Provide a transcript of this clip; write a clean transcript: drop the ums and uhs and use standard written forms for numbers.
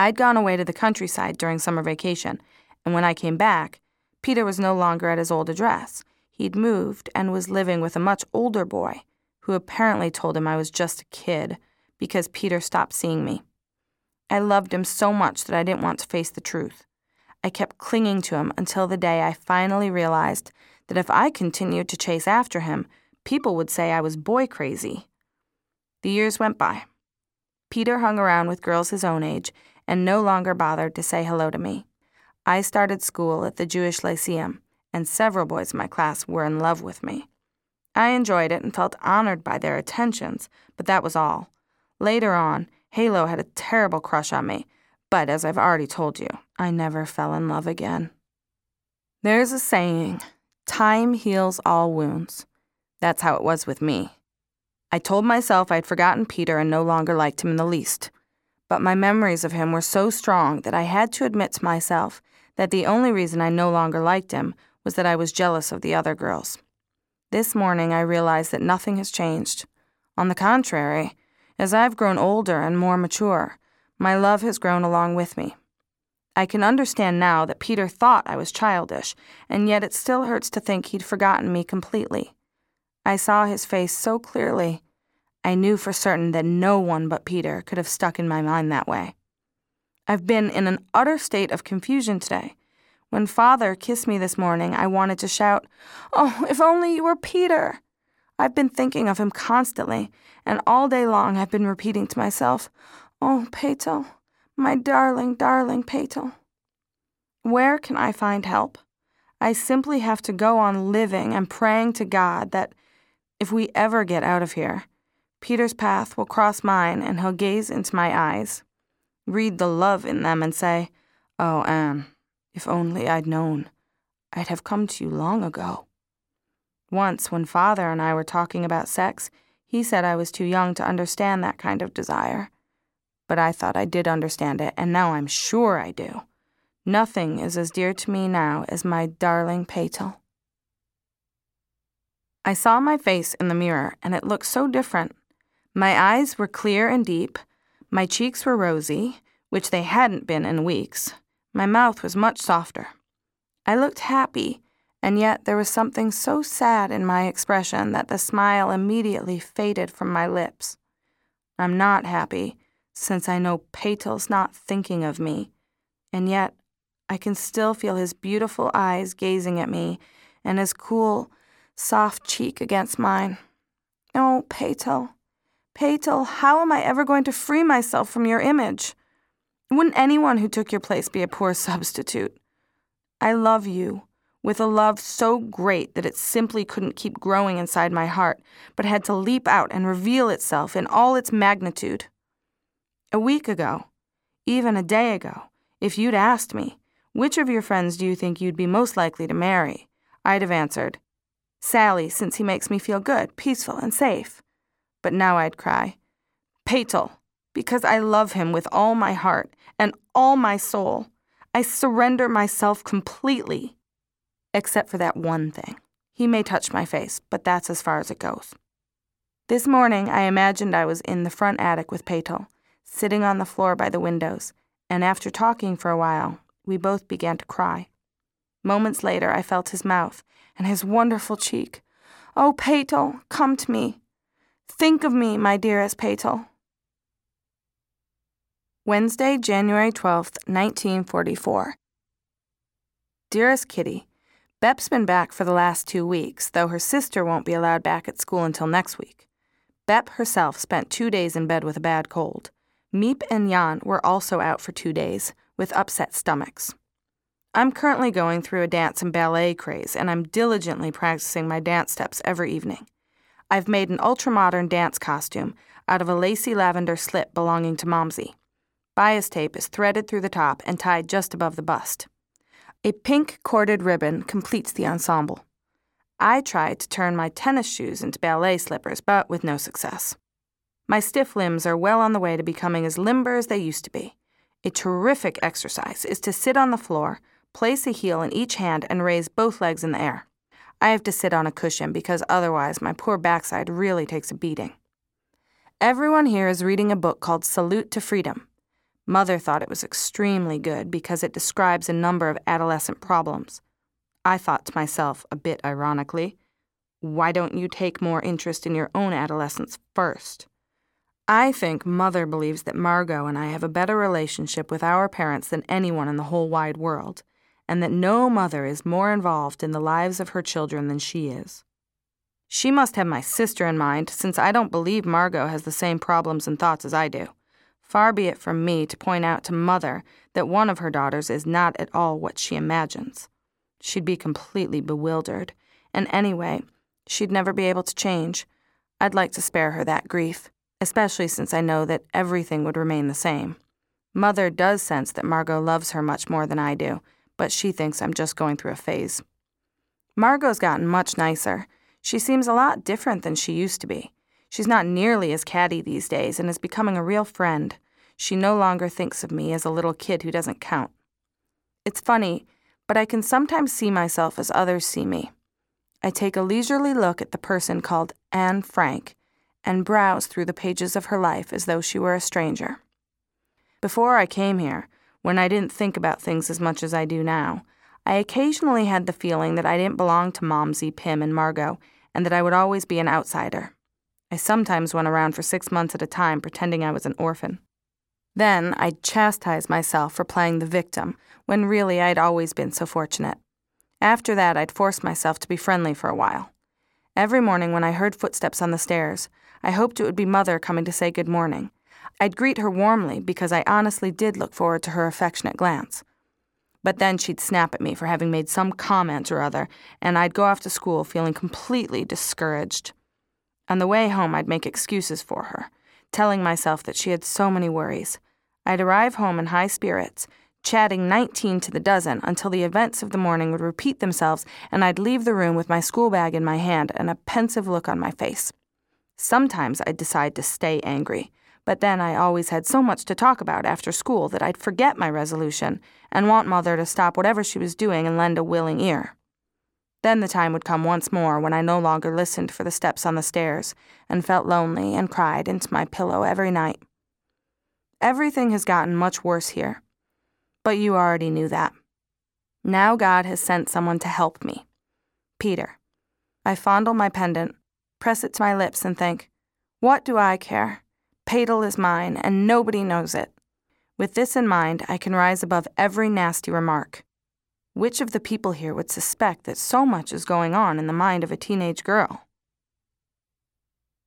I'd gone away to the countryside during summer vacation, and when I came back, Peter was no longer at his old address. He'd moved and was living with a much older boy, who apparently told him I was just a kid because Peter stopped seeing me. I loved him so much that I didn't want to face the truth. I kept clinging to him until the day I finally realized that if I continued to chase after him, people would say I was boy crazy. The years went by. Peter hung around with girls his own age and no longer bothered to say hello to me. I started school at the Jewish Lyceum, and several boys in my class were in love with me. I enjoyed it and felt honored by their attentions, but that was all. Later on, Halo had a terrible crush on me, but as I've already told you, I never fell in love again. There's a saying, time heals all wounds. That's how it was with me. I told myself I'd forgotten Peter and no longer liked him in the least, but my memories of him were so strong that I had to admit to myself that the only reason I no longer liked him was that I was jealous of the other girls. This morning I realized that nothing has changed. On the contrary, as I've grown older and more mature, my love has grown along with me. I can understand now that Peter thought I was childish, and yet it still hurts to think he'd forgotten me completely. I saw his face so clearly. I knew for certain that no one but Peter could have stuck in my mind that way. I've been in an utter state of confusion today. When Father kissed me this morning, I wanted to shout, "Oh, if only you were Peter!" I've been thinking of him constantly, and all day long I've been repeating to myself, "Oh, Petal, my darling, darling Petal." Where can I find help? I simply have to go on living and praying to God that, if we ever get out of here, Peter's path will cross mine and he'll gaze into my eyes, read the love in them and say, "Oh, Anne, if only I'd known, I'd have come to you long ago." Once, when Father and I were talking about sex, he said I was too young to understand that kind of desire. But I thought I did understand it, and now I'm sure I do. Nothing is as dear to me now as my darling Petal. I saw my face in the mirror, and it looked so different. My eyes were clear and deep, my cheeks were rosy, which they hadn't been in weeks. My mouth was much softer. I looked happy, and yet there was something so sad in my expression that the smile immediately faded from my lips. I'm not happy, since I know Petal's not thinking of me, and yet I can still feel his beautiful eyes gazing at me and his cool, soft cheek against mine. Oh, Petal, Petal, how am I ever going to free myself from your image? Wouldn't anyone who took your place be a poor substitute? I love you, with a love so great that it simply couldn't keep growing inside my heart, but had to leap out and reveal itself in all its magnitude. A week ago, even a day ago, if you'd asked me, which of your friends do you think you'd be most likely to marry, I'd have answered, Sally, since he makes me feel good, peaceful, and safe. But now I'd cry, Petal, because I love him with all my heart and all my soul. I surrender myself completely. Except for that one thing. He may touch my face, but that's as far as it goes. This morning, I imagined I was in the front attic with Petal, sitting on the floor by the windows, and after talking for a while, we both began to cry. Moments later, I felt his mouth and his wonderful cheek. Oh, Petal, come to me. Think of me, my dearest Petal. Wednesday, January 12th, 1944. Dearest Kitty, Bep's been back for the last 2 weeks, though her sister won't be allowed back at school until next week. Bep herself spent 2 days in bed with a bad cold. Miep and Jan were also out for 2 days, with upset stomachs. I'm currently going through a dance and ballet craze, and I'm diligently practicing my dance steps every evening. I've made an ultra-modern dance costume out of a lacy lavender slip belonging to Momsy. Bias tape is threaded through the top and tied just above the bust. A pink corded ribbon completes the ensemble. I tried to turn my tennis shoes into ballet slippers, but with no success. My stiff limbs are well on the way to becoming as limber as they used to be. A terrific exercise is to sit on the floor, place a heel in each hand, and raise both legs in the air. I have to sit on a cushion because otherwise my poor backside really takes a beating. Everyone here is reading a book called Salute to Freedom. Mother thought it was extremely good because it describes a number of adolescent problems. I thought to myself, a bit ironically, why don't you take more interest in your own adolescence first? I think Mother believes that Margot and I have a better relationship with our parents than anyone in the whole wide world, and that no mother is more involved in the lives of her children than she is. She must have my sister in mind, since I don't believe Margot has the same problems and thoughts as I do. Far be it from me to point out to Mother that one of her daughters is not at all what she imagines. She'd be completely bewildered, and anyway, she'd never be able to change. I'd like to spare her that grief, especially since I know that everything would remain the same. Mother does sense that Margot loves her much more than I do, but she thinks I'm just going through a phase. Margot's gotten much nicer. She seems a lot different than she used to be. She's not nearly as catty these days and is becoming a real friend. She no longer thinks of me as a little kid who doesn't count. It's funny, but I can sometimes see myself as others see me. I take a leisurely look at the person called Anne Frank and browse through the pages of her life as though she were a stranger. Before I came here, when I didn't think about things as much as I do now, I occasionally had the feeling that I didn't belong to Momsy, Pim, and Margot, and that I would always be an outsider. I sometimes went around for 6 months at a time pretending I was an orphan. Then I'd chastise myself for playing the victim, when really I'd always been so fortunate. After that, I'd force myself to be friendly for a while. Every morning when I heard footsteps on the stairs, I hoped it would be Mother coming to say good morning. I'd greet her warmly because I honestly did look forward to her affectionate glance. But then she'd snap at me for having made some comment or other, and I'd go off to school feeling completely discouraged. On the way home, I'd make excuses for her, telling myself that she had so many worries. I'd arrive home in high spirits, chatting 19 to the dozen until the events of the morning would repeat themselves, and I'd leave the room with my school bag in my hand and a pensive look on my face. Sometimes I'd decide to stay angry, but then I always had so much to talk about after school that I'd forget my resolution and want Mother to stop whatever she was doing and lend a willing ear. Then the time would come once more when I no longer listened for the steps on the stairs and felt lonely and cried into my pillow every night. Everything has gotten much worse here, but you already knew that. Now God has sent someone to help me. Peter. I fondle my pendant, press it to my lips, and think, what do I care? Padel is mine, and nobody knows it. With this in mind, I can rise above every nasty remark. Which of the people here would suspect that so much is going on in the mind of a teenage girl?